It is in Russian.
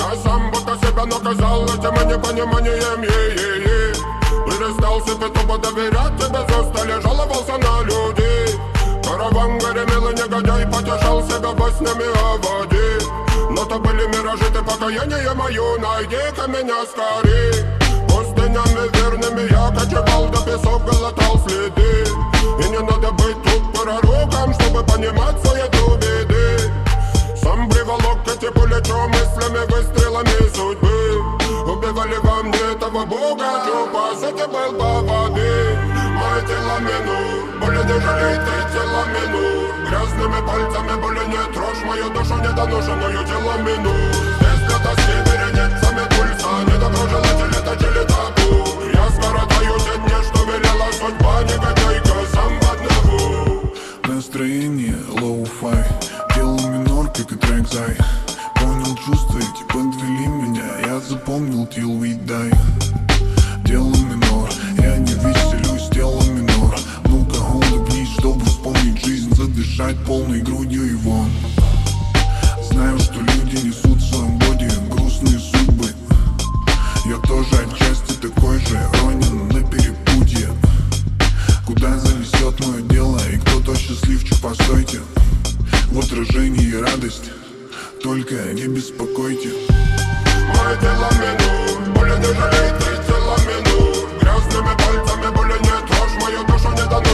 Я сам будто себя наказал этим непониманием. Перестал себе тупо доверять, тебе зоста жаловался на людей. Караван гремел и негодяй потешал себя баснями о воде. Но то были миражи, ты покаяние мое, найди-ка меня скорей. Пустынями верными я кочевал, до песок глотал следы. И не надо быть тут пророком, чтобы понимать суету беды. Сам приволок эти пули, чё мыслями, выстрелами судьбы. Убивали во мне этого бога, чё по сути был по воды. Мое тело минут, боли не жалей, ты тело минут. Грязными пальцами боли не трожь, мою душу недоношенную тело минут. Здесь для тоски вереницами пульса, недоброжелатели точили табу. Я скоротаю те дни, что велела судьба, негодяйка, сам в одного. Настроение лоу-фай, делал минор, как и трек Зай. Понял чувства эти, подвели меня, я запомнил till we die. Делал минор, я не веселюсь, делал минор. Ну-ка, улыбнись, чтобы вспомнить жизнь, задышать полной грудью и вон. Знаю, что люди несут в своем боди грустные судьбы. Я тоже отчасти такой же, ронен на перепутье. Куда занесет мое дело, и кто-то счастливчик, постойте. В отражении радость, только не беспокойте. Мое тело минут, боли не жалей, ты тело минут. Грязными пальцами боли не трожь, мою душу не дано.